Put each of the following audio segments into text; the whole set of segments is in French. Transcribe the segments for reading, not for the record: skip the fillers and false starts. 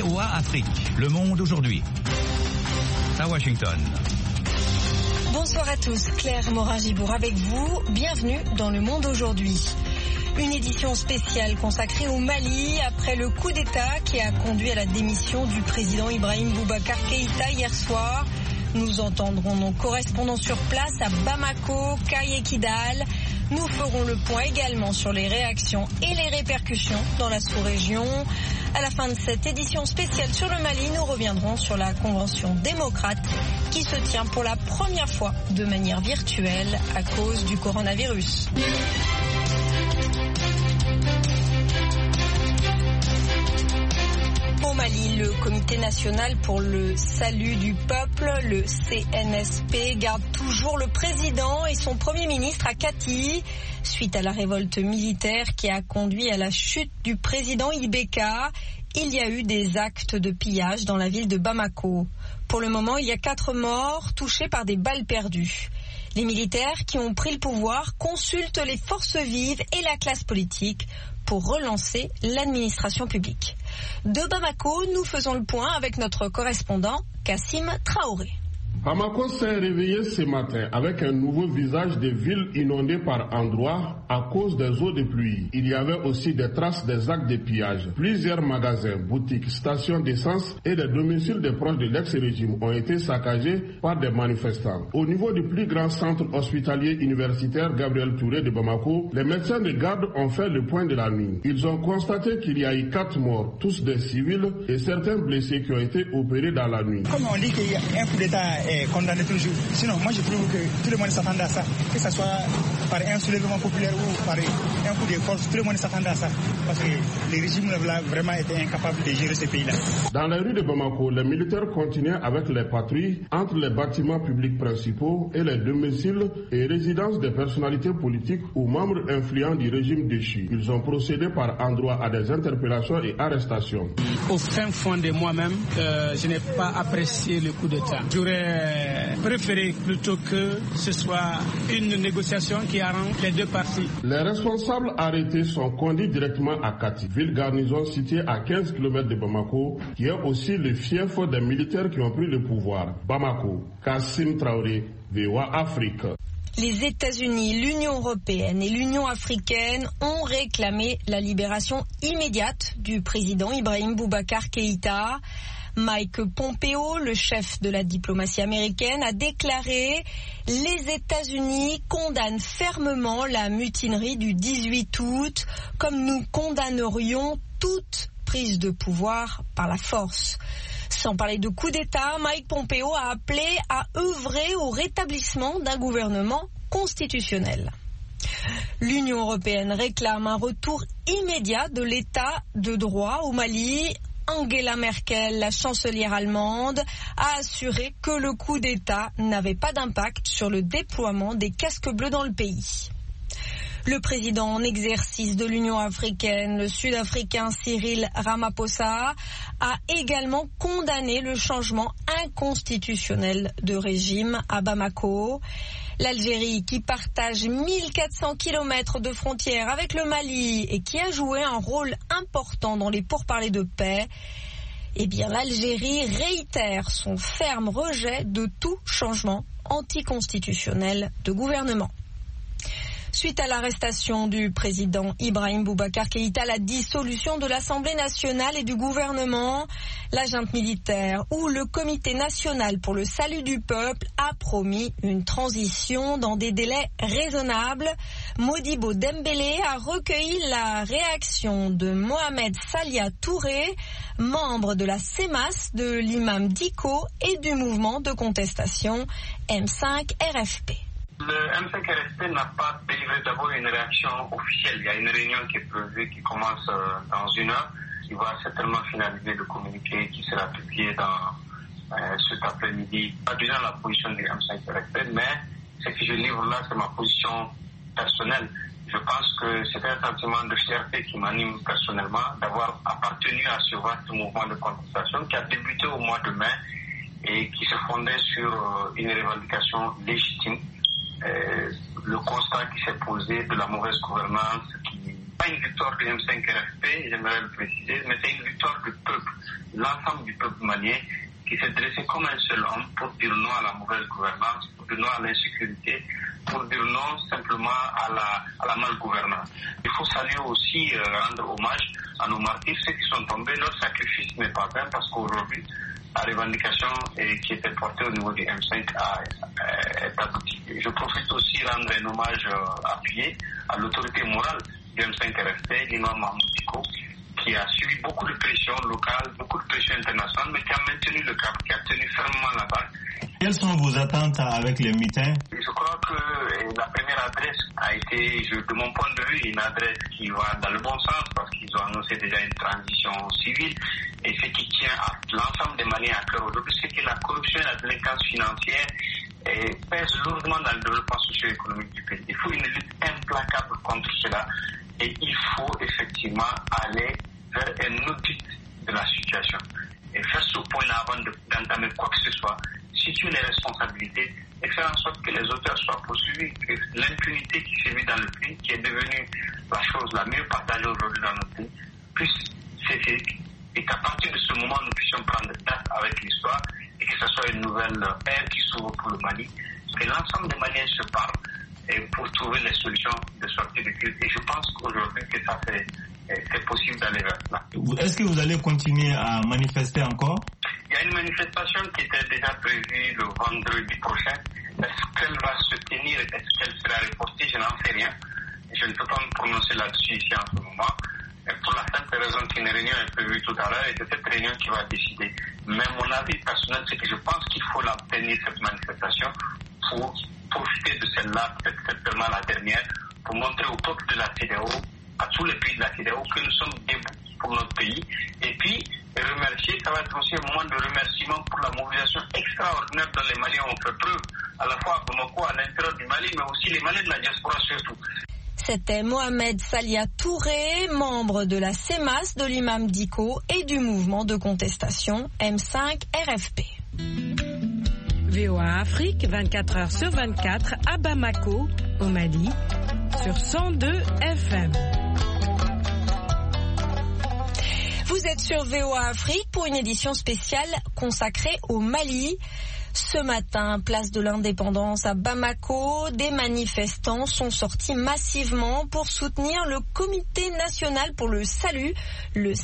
VOA Afrique, le monde aujourd'hui. À Washington. Bonsoir à tous, Claire Morin-Gibour avec vous. Bienvenue dans Le Monde aujourd'hui. Une édition spéciale consacrée au Mali après le coup d'État qui a conduit à la démission du président Ibrahim Boubacar Keïta hier soir. Nous entendrons nos correspondants sur place à Bamako, Kai et Kidal. Nous ferons le point également sur les réactions et les répercussions dans la sous-région. À la fin de cette édition spéciale sur le Mali, nous reviendrons sur la Convention démocrate qui se tient pour la première fois de manière virtuelle à cause du coronavirus. Au Mali, le Comité national pour le salut du peuple, le CNSP, garde toujours le président et son premier ministre à Kati, suite à la révolte militaire qui a conduit à la chute du président Ibeka. Il y a eu des actes de pillage dans la ville de Bamako. Pour le moment, il y a 4 morts touchés par des balles perdues. Les militaires qui ont pris le pouvoir consultent les forces vives et la classe politique pour relancer l'administration publique. De Bamako, nous faisons le point avec notre correspondant Kassim Traoré. Bamako s'est réveillé ce matin avec un nouveau visage des villes inondées par endroits à cause des eaux de pluie. Il y avait aussi des traces des actes de pillage. Plusieurs magasins, boutiques, stations d'essence et des domiciles des proches de l'ex-régime ont été saccagés par des manifestants. Au niveau du plus grand centre hospitalier universitaire Gabriel Touré de Bamako, les médecins de garde ont fait le point de la nuit. Ils ont constaté qu'il y a eu 4 morts, tous des civils, et certains blessés qui ont été opérés dans la nuit. Comme on dit qu'il y a un coup d'État condamné toujours. Sinon, moi je trouve que tout le monde s'attendait à ça. Que ce soit par un soulèvement populaire ou par un coup de force, tout le monde s'attendait à ça. Parce que les régimes là vraiment étaient incapables de gérer ce pays-là. Dans les rues de Bamako, les militaires continuaient avec les patrouilles entre les bâtiments publics principaux et les domiciles et résidences des personnalités politiques ou membres influents du régime déchu. Ils ont procédé par endroits à des interpellations et arrestations. Au fin fond de moi-même, je n'ai pas apprécié le coup d'État. J'aurais préféré plutôt que ce soit une négociation qui arrange les deux parties. Les responsables arrêtés sont conduits directement à Kati, ville garnison située à 15 km de Bamako, qui est aussi le fief des militaires qui ont pris le pouvoir. Bamako, Kassim Traoré, VOA Afrique. Les États-Unis, l'Union européenne et l'Union africaine ont réclamé la libération immédiate du président Ibrahim Boubacar Keïta. Mike Pompeo, le chef de la diplomatie américaine, a déclaré « Les États-Unis condamnent fermement la mutinerie du 18 août, comme nous condamnerions toute prise de pouvoir par la force ». Sans parler de coup d'État, Mike Pompeo a appelé à œuvrer au rétablissement d'un gouvernement constitutionnel. L'Union européenne réclame un retour immédiat de l'état de droit au Mali. Angela Merkel, la chancelière allemande, a assuré que le coup d'État n'avait pas d'impact sur le déploiement des casques bleus dans le pays. Le président en exercice de l'Union africaine, le Sud-Africain Cyril Ramaphosa, a également condamné le changement inconstitutionnel de régime à Bamako. L'Algérie, qui partage 1400 km de frontières avec le Mali et qui a joué un rôle important dans les pourparlers de paix, eh bien l'Algérie réitère son ferme rejet de tout changement anticonstitutionnel de gouvernement. Suite à l'arrestation du président Ibrahim Boubacar Keïta, la dissolution de l'Assemblée nationale et du gouvernement, la junte militaire ou le Comité national pour le salut du peuple a promis une transition dans des délais raisonnables. Modibo Dembélé a recueilli la réaction de Mohamed Salia Touré, membre de la CEMAS, de l'imam Diko et du mouvement de contestation M5 RFP. Le M5RFP n'a pas délivré d'abord une réaction officielle. Il y a une réunion qui est prévue, qui commence dans 1 heure, qui va certainement finaliser le communiqué qui sera publié dans cet après-midi. Pas déjà la position du M5RFP, mais ce que je livre là, c'est ma position personnelle. Je pense que c'est un sentiment de fierté qui m'anime personnellement d'avoir appartenu à ce vaste mouvement de contestation qui a débuté au mois de mai et qui se fondait sur une revendication légitime. Le constat qui s'est posé de la mauvaise gouvernance qui pas une victoire du M5 RFP, j'aimerais le préciser, mais c'est une victoire du peuple, l'ensemble du peuple malien qui s'est dressé comme un seul homme pour dire non à la mauvaise gouvernance, pour dire non à l'insécurité, pour dire non simplement à la malgouvernance. Il faut saluer aussi, rendre hommage à nos martyrs, ceux qui sont tombés. Leur sacrifice n'est pas vain parce qu'aujourd'hui, la revendication qui était portée au niveau du M5 est aboutie. Je profite aussi de rendre un hommage appuyé à l'autorité morale du M5 RFP, l'imam Mahmoud Dicko, qui a subi beaucoup de pression locale, beaucoup de pression internationale, mais qui a maintenu le cap, qui a tenu fermement la barre. Quelles sont vos attentes avec les mutins? Je crois que la première adresse a été, de mon point de vue, une adresse qui va dans le bon sens parce qu'ils ont annoncé déjà une transition civile. Et ce qui tient à l'ensemble des Maliens à cœur aujourd'hui, c'est que la corruption et la délinquance financière pèsent lourdement dans le développement socio-économique du pays. Il faut une lutte implacable contre cela et il faut effectivement aller vers un audit de la situation et faire ce point-là avant d'entamer quoi que ce soit, situer les responsabilités et faire en sorte que les auteurs soient poursuivis, que l'impunité qui sévit dans le pays, qui est devenue la chose la mieux partagée aujourd'hui dans notre pays, puisse cesser et qu'à partir de ce moment, nous puissions prendre date avec l'histoire et que ce soit une nouvelle ère qui s'ouvre pour le Mali, que l'ensemble des Maliens se parlent et pour trouver les solutions de sortie de crise. Et je pense qu'aujourd'hui, que ça c'est possible d'aller vers cela. Est-ce que vous allez continuer à manifester encore? Il y a une manifestation qui était déjà prévue le vendredi prochain. Est-ce qu'elle va se tenir? Est-ce qu'elle sera reportée? Je n'en sais rien. Je ne peux pas me prononcer là-dessus ici en ce moment. Et pour la simple raison qu'une réunion est prévue tout à l'heure et c'est cette réunion qui va décider. Mais mon avis personnel, c'est que je pense qu'il faut l'obtenir, cette manifestation, pour profiter de celle-là, peut-être certainement la dernière, pour montrer au peuple de la CEDEAO, à tous les pays de la CEDEAO, que nous sommes debout pour notre pays. Et puis, remercier, ça va être aussi un moment de remerciement pour la mobilisation extraordinaire dont les Maliens ont fait preuve, à la fois à Bamako, à l'intérieur du Mali, mais aussi les Maliens de la diaspora surtout. C'était Mohamed Salia Touré, membre de la CEMAS de l'imam Dicko et du mouvement de contestation M5 RFP. VOA Afrique, 24 heures sur 24 à Bamako, au Mali, sur 102 FM. Vous êtes sur VOA Afrique pour une édition spéciale consacrée au Mali. Ce matin, place de l'Indépendance à Bamako, des manifestants sont sortis massivement pour soutenir le Comité national pour le salut, le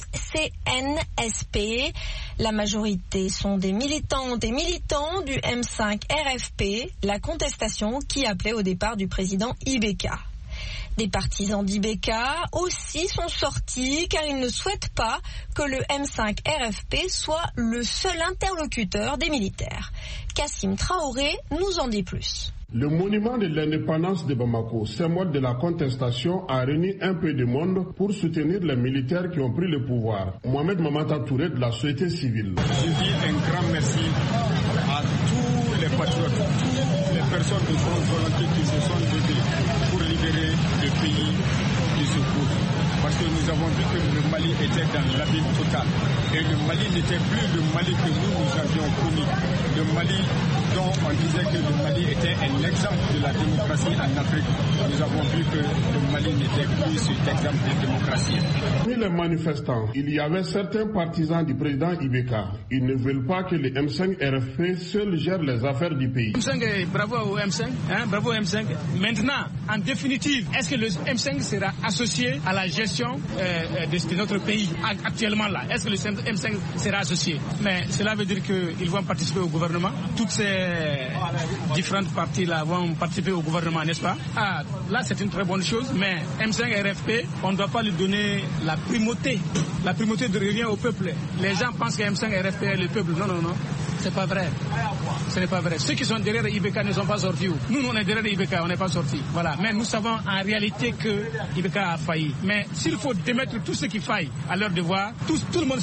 CNSP. La majorité sont des militantes et militants du M5 RFP, la contestation qui appelait au départ du président Ibeka. Des partisans d'Ibeka aussi sont sortis car ils ne souhaitent pas que le M5 RFP soit le seul interlocuteur des militaires. Kassim Traoré nous en dit plus. Le monument de l'indépendance de Bamako, symbole de la contestation, a réuni un peu de monde pour soutenir les militaires qui ont pris le pouvoir. Mohamed Mamata Touré de la société civile. Je dis un grand merci à tous les patriotes, toutes les personnes de bonne volonté qui se sont levées pour libérer le pays du secours. Parce que nous avons vu que le Mali était dans l'abîme total. Et le Mali n'était plus le Mali que nous avions connu. Le Mali dont on disait que le Mali était un exemple de la démocratie en Afrique. Nous avons vu que le Mali n'était plus cet exemple de démocratie. Parmi les manifestants, il y avait certains partisans du président Ibeka. Ils ne veulent pas que le M5 RFP seul gère les affaires du pays. M5, bravo au M5, bravo au M5. Maintenant, en définitive, est-ce que le M5 sera associé à la gestion de notre pays actuellement là? Est-ce que le M5 sera associé? Mais cela veut dire qu'ils vont participer au gouvernement. Toutes ces différentes parties là vont participer au gouvernement, n'est-ce pas? Là c'est une très bonne chose, mais M5 RFP, on ne doit pas lui donner la primauté de revient au peuple. Les gens pensent que M5 RFP est le peuple. Non, c'est pas vrai. Ce n'est pas vrai. Ceux qui sont derrière Ibeka ne sont pas sortis. Nous, on est derrière Ibeka, on n'est pas sortis. Voilà. Mais nous savons en réalité que Ibeka a failli. Mais s'il faut démettre tout ce qui faille à leur devoir, tout le monde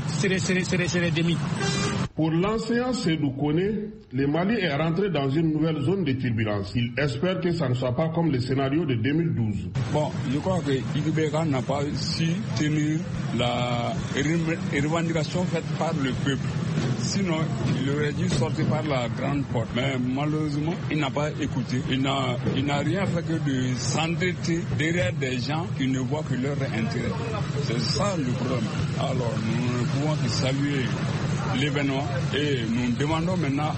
serait démis. Pour l'enseignant Seydou Koné, le Mali est rentré dans une nouvelle zone de turbulence. Il espère que ça ne soit pas comme le scénario de 2012. Bon, je crois que Ibeka n'a pas su tenir la revendication faite par le peuple. Sinon, il aurait dû sortir par la grande porte. Mais malheureusement, il n'a pas écouté. Il n'a rien fait que de s'endetter derrière des gens qui ne voient que leur intérêt. C'est ça le problème. Alors, nous ne pouvons que saluer l'événement et nous demandons maintenant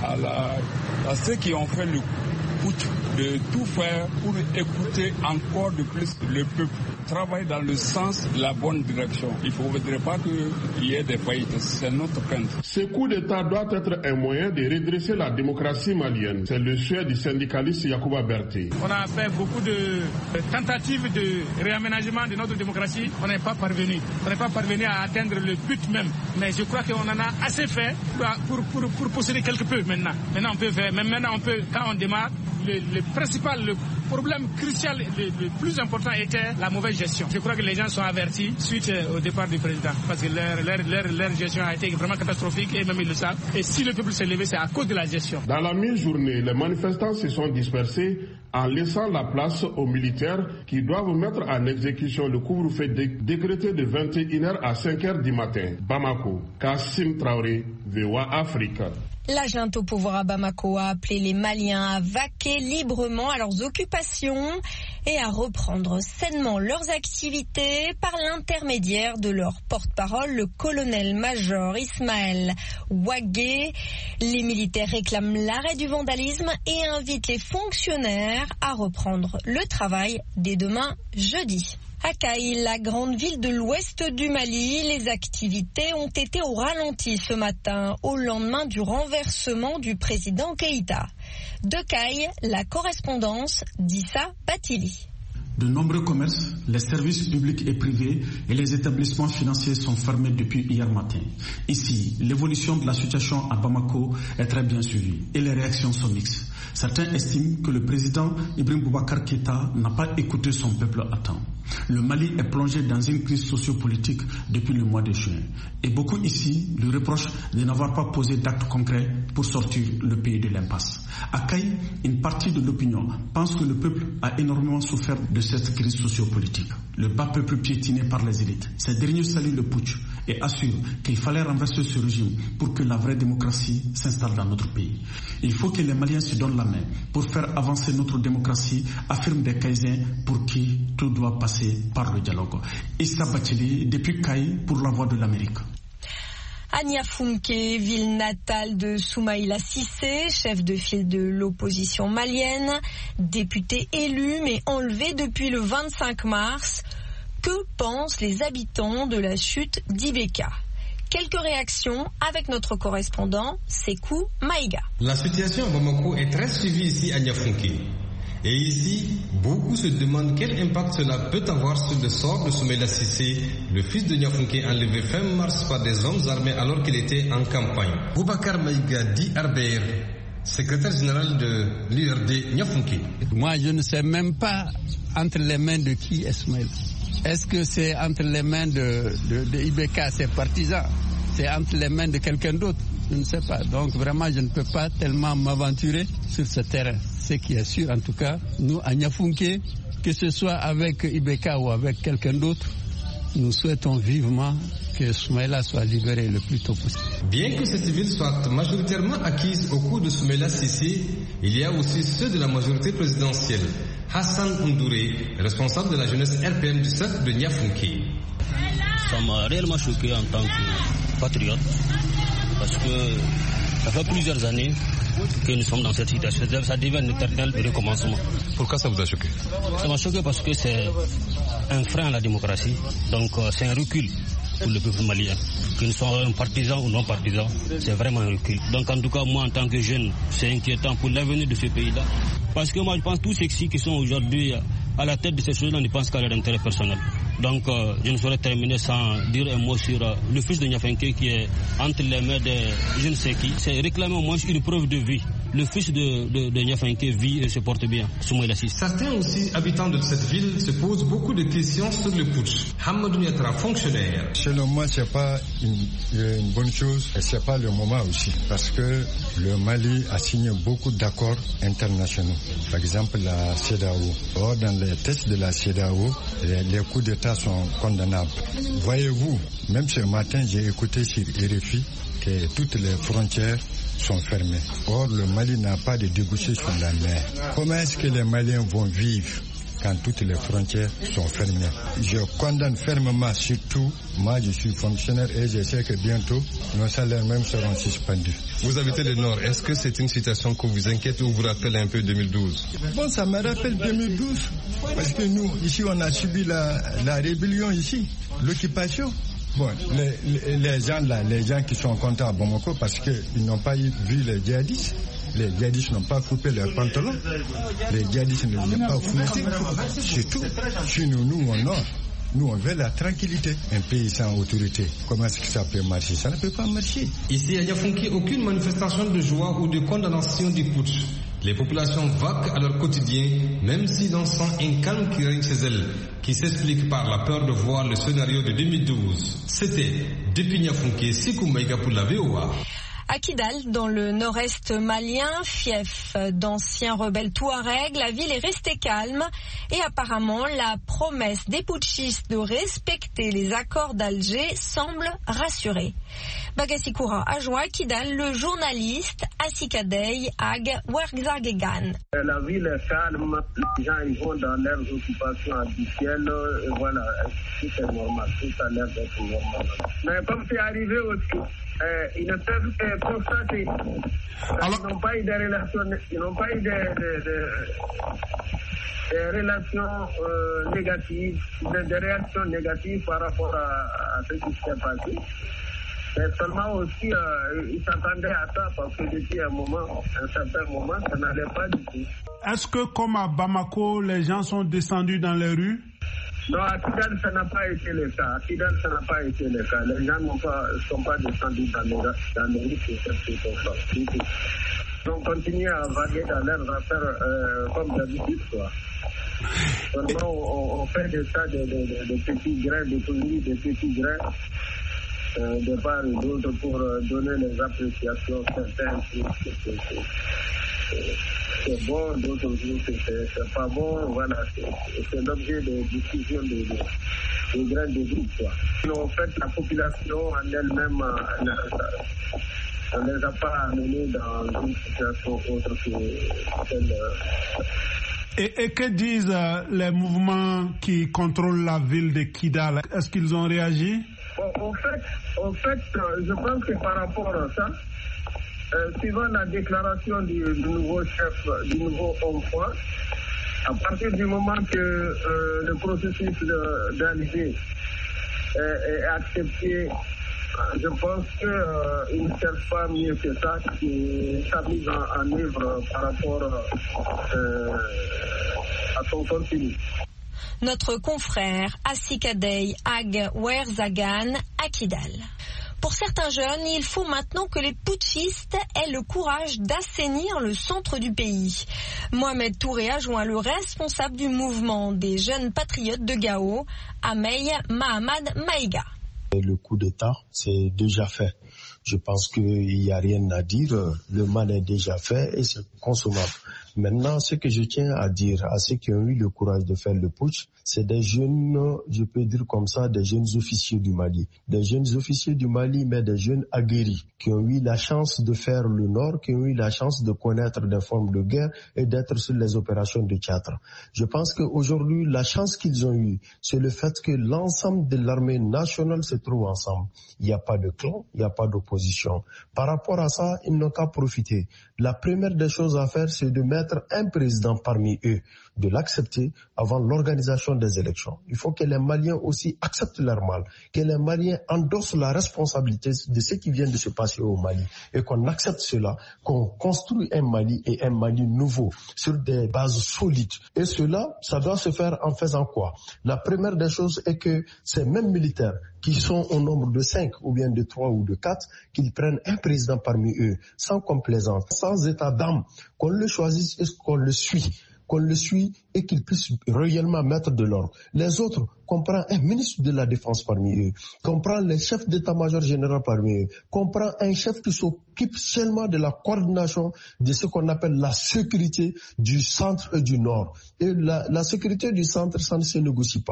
à ceux qui ont fait le putsch de tout faire pour écouter encore de plus le peuple. Travailler dans le sens de la bonne direction. Il ne faudrait pas qu'il y ait des faillites. C'est notre crainte. Ce coup d'État doit être un moyen de redresser la démocratie malienne. C'est le souhait du syndicaliste Yacouba Berté. On a fait beaucoup de tentatives de réaménagement de notre démocratie. On n'est pas parvenu. On n'est pas parvenu à atteindre le but même. Mais je crois qu'on en a assez fait pour posséder quelque peu maintenant. Maintenant on peut faire. Même maintenant quand on démarre, le principal, le problème crucial, le plus important était la mauvaise gestion. Je crois que les gens sont avertis suite au départ du président parce que leur gestion a été vraiment catastrophique et même ils le savent. Et si le peuple s'est levé, c'est à cause de la gestion. Dans la mi-journée, les manifestants se sont dispersés en laissant la place aux militaires qui doivent mettre en exécution le couvre-feu décrété de 21h à 5h du matin. Bamako, Kassim Traoré, VOA Afrique. La junte au pouvoir à Bamako a appelé les Maliens à vaquer librement à leurs occupations et à reprendre sainement leurs activités par l'intermédiaire de leur porte-parole, le colonel-major Ismaël Ouagué. Les militaires réclament l'arrêt du vandalisme et invitent les fonctionnaires à reprendre le travail dès demain jeudi. À Kaï, la grande ville de l'ouest du Mali, les activités ont été au ralenti ce matin, au lendemain du renversement du président Keïta. De Kaï, la correspondance d'Issa Batili. De nombreux commerces, les services publics et privés et les établissements financiers sont fermés depuis hier matin. Ici, l'évolution de la situation à Bamako est très bien suivie et les réactions sont mixtes. Certains estiment que le président Ibrahim Boubacar Keïta n'a pas écouté son peuple à temps. Le Mali est plongé dans une crise sociopolitique depuis le mois de juin. Et beaucoup ici lui reprochent de n'avoir pas posé d'actes concrets pour sortir le pays de l'impasse. À Kaï, une partie de l'opinion pense que le peuple a énormément souffert de cette crise sociopolitique. Le bas peuple piétiné par les élites. Ces derniers saluent le putsch et assurent qu'il fallait renverser ce régime pour que la vraie démocratie s'installe dans notre pays. Il faut que les Maliens se donnent la main pour faire avancer notre démocratie, affirment des Kaïsiens pour qui tout doit passer par le dialogue. Issa Bacheli, depuis Kaï, pour la Voix de l'Amérique. À Niafounké, ville natale de Soumaïla Cissé, chef de file de l'opposition malienne, député élu mais enlevé depuis le 25 mars. Que pensent les habitants de la chute d'Ibeka? Quelques réactions avec notre correspondant Sekou Maïga. La situation à Bamako est très suivie ici à Niafounké. Et ici, beaucoup se demandent quel impact cela peut avoir sur le sort de Soumaïla Cissé, le fils de Niafounké enlevé fin mars par des hommes armés alors qu'il était en campagne. Boubacar Maïga dit Arbeir, secrétaire général de l'URD Niafounké. Moi, je ne sais même pas entre les mains de qui est Soumaïla. Est-ce que c'est entre les mains de Ibeka, ses partisans? C'est entre les mains de quelqu'un d'autre? Je ne sais pas. Donc vraiment, je ne peux pas tellement m'aventurer sur ce terrain. Ce qui est sûr, en tout cas, nous, à Niafounké, que ce soit avec Ibeka ou avec quelqu'un d'autre, nous souhaitons vivement que Soumaïla soit libéré le plus tôt possible. Bien que cette ville soit majoritairement acquise au cours de Soumaïla Cissé, il y a aussi ceux de la majorité présidentielle. Hassan Undouré, responsable de la jeunesse RPM du cercle de Niafounké. Ça m'a réellement choqué en tant que patriote, parce que ça fait plusieurs années que nous sommes dans cette situation. Ça devient un éternel recommencement. Pourquoi ça vous a choqué? Ça m'a choqué parce que c'est un frein à la démocratie, donc c'est un recul pour le peuple malien. Que nous soyons partisans ou non partisans, c'est vraiment un recul. Donc en tout cas, moi en tant que jeune, c'est inquiétant pour l'avenir de ce pays-là. Parce que moi je pense que tous ceux qui sont aujourd'hui à la tête de ces choses-là ne pensent qu'à leur intérêt personnel. Donc je ne saurais terminer sans dire un mot sur le fils de Niafounké qui est entre les mains de je ne sais qui. C'est réclamer au moins une preuve de vie. Le fils de Niafounké vit et se porte bien. Soumaïla Cissé. Certains aussi habitants de cette ville se posent beaucoup de questions sur le putsch. Hamadou Niatra, fonctionnaire. Selon moi, c'est pas une bonne chose et c'est pas le moment aussi parce que le Mali a signé beaucoup d'accords internationaux. Par exemple, la CEDEAO. Or, dans les textes de la CEDEAO, les coups d'État sont condamnables. Voyez-vous, même ce matin, j'ai écouté sur RFI que toutes les frontières sont fermées. Or, le Mali n'a pas de débouché sur la mer. Comment est-ce que les Maliens vont vivre quand toutes les frontières sont fermées? Je condamne fermement, surtout, moi je suis fonctionnaire et je sais que bientôt nos salaires même seront suspendus. Vous habitez le Nord, est-ce que c'est une situation qui vous inquiète ou vous rappelle un peu 2012? Bon, ça me rappelle 2012, parce que nous, ici, on a subi la rébellion ici, l'occupation. Bon, les gens qui sont contents à Bamako parce qu'ils n'ont pas vu les djihadistes. Les djihadistes n'ont pas coupé leurs pantalons. Les djihadistes ne l'ont pas fouetté. C'est tout. Chez nous, au Nord, nous, on veut la tranquillité. Un pays sans autorité, comment est-ce que ça peut marcher? Ça ne peut pas marcher. Ici, à Niafunké, aucune manifestation de joie ou de condamnation du putsch. Les populations vaquent à leur quotidien, même si l'on sent un calme qui règne chez elles, qui s'explique par la peur de voir le scénario de 2012. C'était depuis Niafunké, Sikou Maïga pour la VOA. À Kidal, dans le nord-est malien, fief d'anciens rebelles touaregs, la ville est restée calme et apparemment la promesse des putschistes de respecter les accords d'Alger semble rassurer. Bagasikoura a joint à Kidal le journaliste Assikadei Ag Werzagegan. La ville est calme, les gens ils vont dans leurs occupations habituelles, voilà, tout est normal, tout a l'air d'être normal. Mais comme c'est arrivé aussi, ils ne peuvent constater. Alors, ils n'ont pas eu de relations, ils n'ont pas eu des relations négatives, des réactions négatives par rapport à ce qui s'est passé. Mais seulement aussi, ils s'attendaient à ça parce que depuis un certain moment, ça n'allait pas du tout. Est-ce que comme à Bamako, les gens sont descendus dans les rues? Non, à Kidal, ça n'a pas été le cas. À Kidal, ça n'a pas été le cas. Les gens ne sont pas descendus dans les rues sur cette circonstance. Ils ont continué à vaguer dans leurs affaires comme d'habitude, quoi. Seulement, on fait des tas de petits grains, de petits grains. De part et d'autre pour donner les appréciations. Certains c'est bon, d'autres jours c'est pas bon. Voilà, c'est l'objet de discussion de grains de groupe, quoi. En fait, la population en elle-même, on ne les a pas amenés dans une situation autre que celle. Et que disent les mouvements qui contrôlent la ville de Kidal? Est-ce qu'ils ont réagi? Bon, en fait, je pense que par rapport à ça, suivant la déclaration du nouveau chef, du nouveau homme fort, à partir du moment que le processus d'Alger est accepté, je pense qu'ils ne cherchent pas mieux que ça, qui sa mise en œuvre par rapport à son contenu. Notre confrère Assikadei Ag Werzagan à Kidal. Pour certains jeunes, il faut maintenant que les putschistes aient le courage d'assainir le centre du pays. Mohamed Touré a joint le responsable du mouvement des jeunes patriotes de Gao, Amey Mahamad Maïga. Le coup d'État, c'est déjà fait. Je pense qu'il n'y a rien à dire. Le mal est déjà fait et c'est consommable. Maintenant, ce que je tiens à dire à ceux qui ont eu le courage de faire le putsch, c'est des jeunes, je peux dire comme ça, des jeunes officiers du Mali. Des jeunes officiers du Mali, mais des jeunes aguerris, qui ont eu la chance de faire le Nord, qui ont eu la chance de connaître des formes de guerre et d'être sur les opérations de théâtre. Je pense qu'aujourd'hui, la chance qu'ils ont eue, c'est le fait que l'ensemble de l'armée nationale se trouve ensemble. Il n'y a pas de clan, il n'y a pas d'opposition. Par rapport à ça, ils n'ont qu'à profiter. La première des choses à faire, c'est de mettre un président parmi eux, de l'accepter avant l'organisation des élections. Il faut que les Maliens aussi acceptent leur mal, que les Maliens endossent la responsabilité de ce qui vient de se passer au Mali et qu'on accepte cela, qu'on construit un Mali et un Mali nouveau sur des bases solides. Et cela, ça doit se faire en faisant quoi? La première des choses est que ces mêmes militaires qui sont au nombre de 5 ou bien de 3 ou de 4, qu'ils prennent un président parmi eux, sans complaisance, sans état d'âme, qu'on le choisisse et qu'on le suit et qu'il puisse réellement mettre de l'ordre. Les autres, qu'on prend un ministre de la Défense parmi eux, qu'on prend les chefs d'état-major général parmi eux, qu'on prend un chef qui s'occupe seulement de la coordination de ce qu'on appelle la sécurité du centre et du nord. Et la sécurité du centre, ça ne se négocie pas.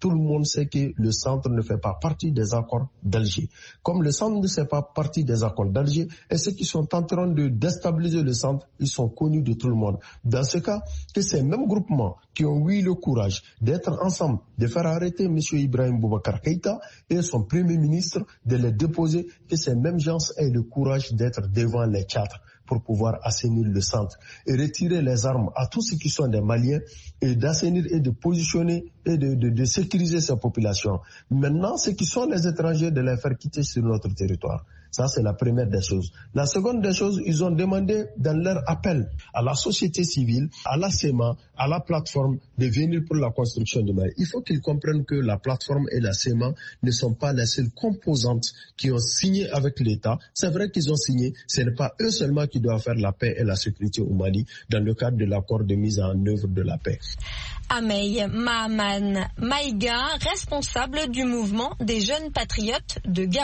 tout le monde sait que le centre ne fait pas partie des accords d'Alger. Comme le centre ne fait pas partie des accords d'Alger, et ceux qui sont en train de déstabiliser le centre, ils sont connus de tout le monde. Dans ce cas, que ces mêmes groupements qui ont eu le courage d'être ensemble, de faire arrêter M. Ibrahim Boubacar Keïta et son premier ministre, de les déposer, que ces mêmes gens aient le courage d'être devant les cadres pour pouvoir assainir le centre et retirer les armes à tous ceux qui sont des Maliens et d'assainir et de positionner et de sécuriser ces populations. Maintenant, ceux qui sont les étrangers, de les faire quitter sur notre territoire. Ça, c'est la première des choses. La seconde des choses, ils ont demandé dans leur appel à la société civile, à la SEMA, à la plateforme de venir pour la construction de Mali. Il faut qu'ils comprennent que la plateforme et la SEMA ne sont pas les seules composantes qui ont signé avec l'État. C'est vrai qu'ils ont signé, ce n'est pas eux seulement qui doivent faire la paix et la sécurité au Mali dans le cadre de l'accord de mise en œuvre de la paix. Amey Mahaman Maïga, responsable du mouvement des jeunes patriotes de Gao.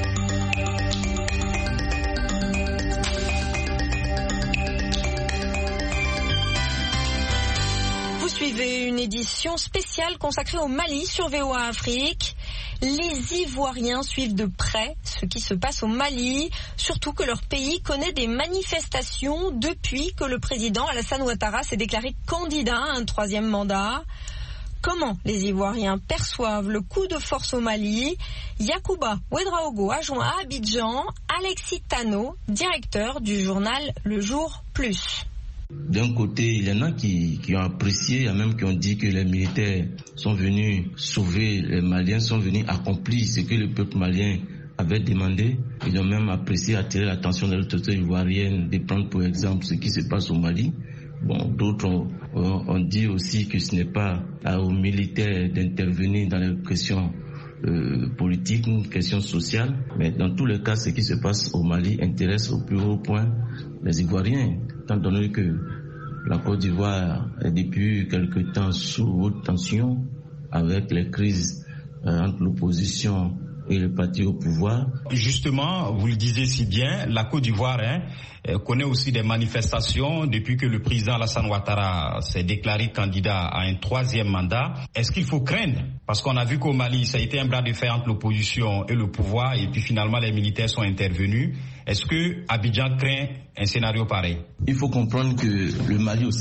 Suivez une édition spéciale consacrée au Mali sur VOA Afrique. Les Ivoiriens suivent de près ce qui se passe au Mali, surtout que leur pays connaît des manifestations depuis que le président Alassane Ouattara s'est déclaré candidat à un 3e mandat. Comment les Ivoiriens perçoivent le coup de force au Mali? Yacouba Ouedraogo a joint à Abidjan Alexis Tano, directeur du journal Le Jour Plus. D'un côté, il y en a qui ont apprécié, il y a même qui ont dit que les militaires sont venus sauver les Maliens, sont venus accomplir ce que le peuple malien avait demandé. Ils ont même apprécié, attirer l'attention de l'autorité ivoirienne de prendre pour exemple ce qui se passe au Mali. Bon, d'autres ont dit aussi que ce n'est pas aux militaires d'intervenir dans les questions politiques, une question sociale. Mais dans tous les cas, ce qui se passe au Mali intéresse au plus haut point les Ivoiriens, étant donné que la Côte d'Ivoire est depuis quelque temps sous haute tension avec les crises entre l'opposition et le parti au pouvoir. Justement, vous le disiez si bien, la Côte d'Ivoire connaît aussi des manifestations depuis que le président Alassane Ouattara s'est déclaré candidat à un 3e mandat. Est-ce qu'il faut craindre? Parce qu'on a vu qu'au Mali, ça a été un bras de fer entre l'opposition et le pouvoir, et puis finalement les militaires sont intervenus. Est-ce que Abidjan craint un scénario pareil? Il faut comprendre que le Mali aussi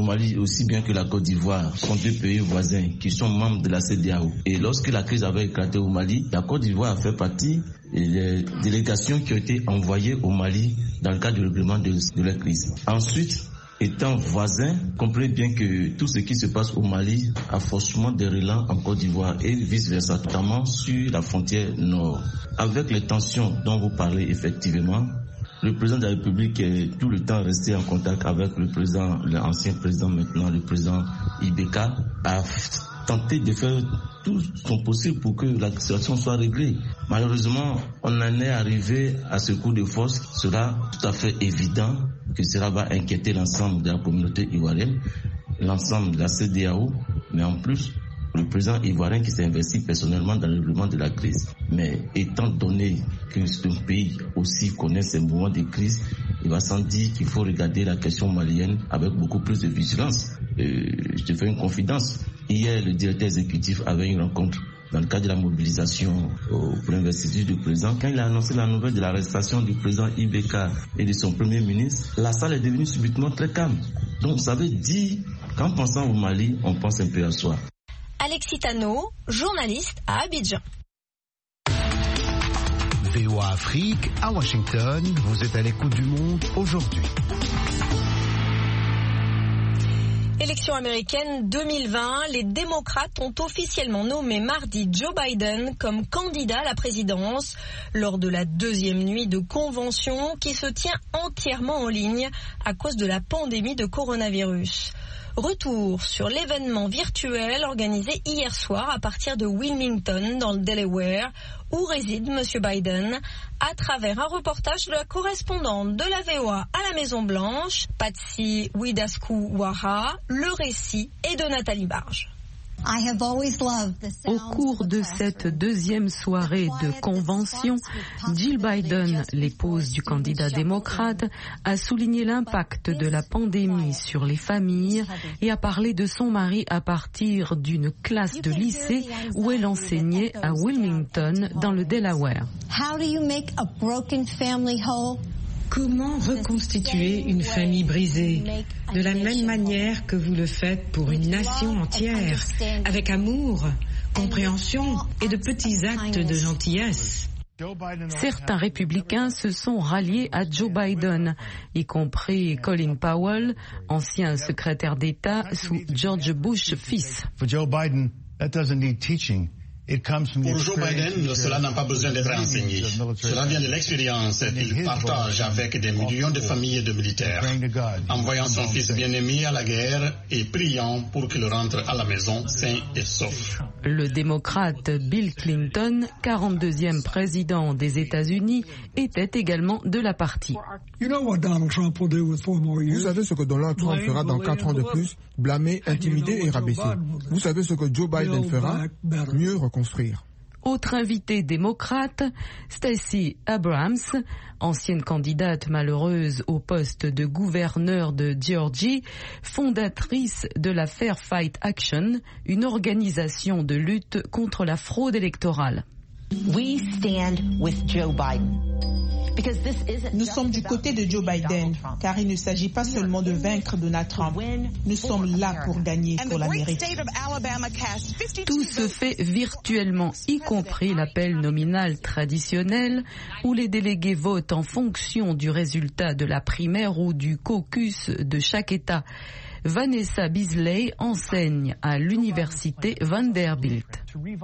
bien que la Côte d'Ivoire sont deux pays voisins qui sont membres de la CEDEAO. Et lorsque la crise avait éclaté au Mali, la Côte d'Ivoire a fait partie des délégations qui ont été envoyées au Mali dans le cadre du règlement de la crise. Ensuite, étant voisins, comprenez bien que tout ce qui se passe au Mali a forcément des relents en Côte d'Ivoire et vice-versa, notamment sur la frontière nord. Avec les tensions dont vous parlez effectivement, le président de la République est tout le temps resté en contact avec l'ancien président maintenant, le président Ibeka, a tenté de faire tout son possible pour que la situation soit réglée. Malheureusement, on en est arrivé à ce coup de force. Cela tout à fait évident que cela va inquiéter l'ensemble de la communauté ivoirienne, l'ensemble de la CEDEAO, mais en plus, le président ivoirien qui s'est investi personnellement dans le règlement de la crise. Mais étant donné que ce pays aussi connaît ces moments de crise, il va sans dire qu'il faut regarder la question malienne avec beaucoup plus de vigilance. Je te fais une confidence. Hier, le directeur exécutif avait une rencontre dans le cadre de la mobilisation pour l'investiture du président. Quand il a annoncé la nouvelle de l'arrestation du président Ibeka et de son premier ministre, la salle est devenue subitement très calme. Donc ça veut dire qu'en pensant au Mali, on pense un peu à soi. Alexis Tano, journaliste à Abidjan. VOA Afrique à Washington, vous êtes à l'écoute du monde aujourd'hui. Élection américaine 2020, les démocrates ont officiellement nommé mardi Joe Biden comme candidat à la présidence lors de la 2e nuit de convention qui se tient entièrement en ligne à cause de la pandémie de coronavirus. Retour sur l'événement virtuel organisé hier soir à partir de Wilmington dans le Delaware où réside M. Biden à travers un reportage de la correspondante de la VOA à la Maison Blanche, Patsy Widakuswara. Le récit est de Nathalie Barge. Au cours de cette deuxième soirée de convention, Jill Biden, l'épouse du candidat démocrate, a souligné l'impact de la pandémie sur les familles et a parlé de son mari à partir d'une classe de lycée où elle enseignait à Wilmington, dans le Delaware. Comment reconstituer une famille brisée de la même manière que vous le faites pour une nation entière, avec amour, compréhension et de petits actes de gentillesse? Certains républicains se sont ralliés à Joe Biden, y compris Colin Powell, ancien secrétaire d'État sous George Bush fils. For Joe Biden, that doesn't need teaching. Pour Joe Biden, cela n'a pas besoin d'être enseigné. Cela vient de l'expérience qu'il partage avec des millions de familles de militaires, envoyant son fils bien-aimé à la guerre et priant pour qu'il rentre à la maison sain et sauf. Le démocrate Bill Clinton, 42e président des États-Unis, était également de la partie. Vous savez ce que Donald Trump fera dans 4 ans de plus? Blâmer, intimider et rabaisser. Vous savez ce que Joe Biden fera? Mieux reconstruire. Autre invitée démocrate, Stacey Abrams, ancienne candidate malheureuse au poste de gouverneur de Géorgie, fondatrice de la Fair Fight Action, une organisation de lutte contre la fraude électorale. We stand with Joe Biden. Nous sommes du côté de Joe Biden, car il ne s'agit pas seulement de vaincre Donald Trump. Nous sommes là pour gagner pour l'Amérique. Tout se fait virtuellement, y compris l'appel nominal traditionnel, où les délégués votent en fonction du résultat de la primaire ou du caucus de chaque État. Vanessa Beasley enseigne à l'université Vanderbilt. Nous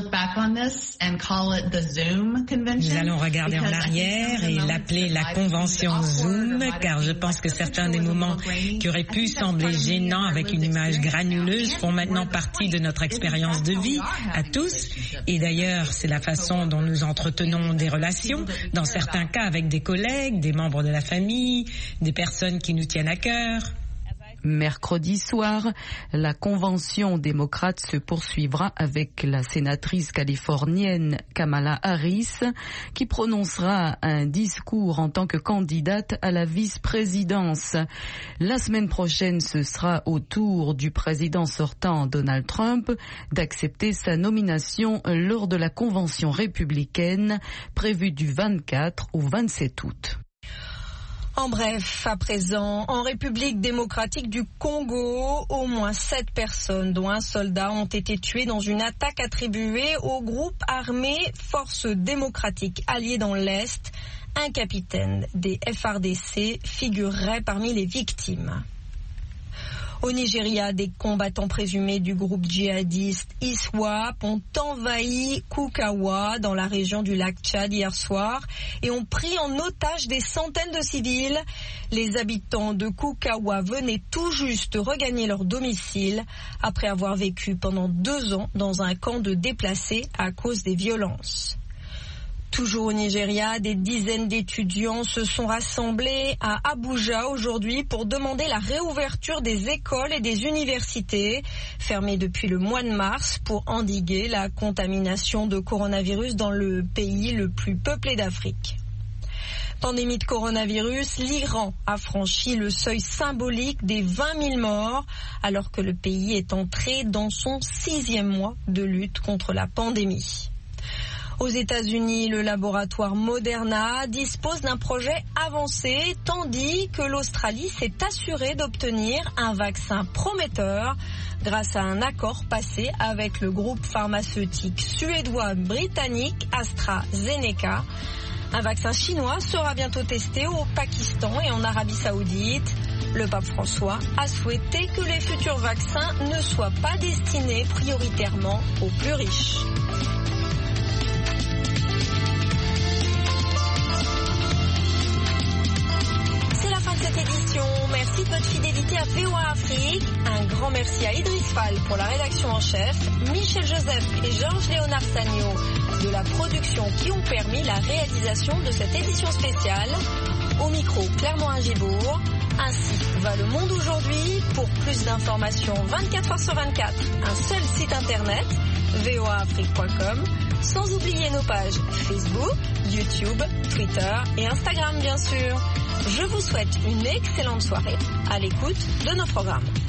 allons regarder en arrière et l'appeler la convention Zoom, car je pense que certains des moments qui auraient pu sembler gênants avec une image granuleuse font maintenant partie de notre expérience de vie à tous. Et d'ailleurs, c'est la façon dont nous entretenons des relations, dans certains cas avec des collègues, des membres de la famille, des personnes qui nous tiennent à cœur. Mercredi soir, la convention démocrate se poursuivra avec la sénatrice californienne Kamala Harris, qui prononcera un discours en tant que candidate à la vice-présidence. La semaine prochaine, ce sera au tour du président sortant Donald Trump d'accepter sa nomination lors de la convention républicaine prévue du 24 au 27 août. En bref, à présent, en République démocratique du Congo, au moins 7 personnes, dont un soldat, ont été tuées dans une attaque attribuée au groupe armé Forces démocratiques alliées dans l'Est. Un capitaine des FARDC figurerait parmi les victimes. Au Nigeria, des combattants présumés du groupe djihadiste ISWAP ont envahi Kukawa dans la région du lac Tchad hier soir et ont pris en otage des centaines de civils. Les habitants de Kukawa venaient tout juste de regagner leur domicile après avoir vécu pendant 2 ans dans un camp de déplacés à cause des violences. Toujours au Nigeria, des dizaines d'étudiants se sont rassemblés à Abuja aujourd'hui pour demander la réouverture des écoles et des universités, fermées depuis le mois de mars pour endiguer la contamination de coronavirus dans le pays le plus peuplé d'Afrique. Pandémie de coronavirus, l'Iran a franchi le seuil symbolique des 20 000 morts, alors que le pays est entré dans son 6e mois de lutte contre la pandémie. Aux États-Unis, le laboratoire Moderna dispose d'un projet avancé, tandis que l'Australie s'est assurée d'obtenir un vaccin prometteur grâce à un accord passé avec le groupe pharmaceutique suédois-britannique AstraZeneca. Un vaccin chinois sera bientôt testé au Pakistan et en Arabie Saoudite. Le pape François a souhaité que les futurs vaccins ne soient pas destinés prioritairement aux plus riches. Cette édition. Merci de votre fidélité à VOA Afrique. Un grand merci à Idriss Fall pour la rédaction en chef, Michel Joseph et Georges-Léonard Sagno de la production qui ont permis la réalisation de cette édition spéciale. Au micro, Clermont Ingibourg. Ainsi va le monde aujourd'hui. Pour plus d'informations 24 h sur 24, un seul site internet, voaafrique.com, sans oublier nos pages Facebook, YouTube, Twitter et Instagram bien sûr. Je vous souhaite une excellente soirée à l'écoute de nos programmes.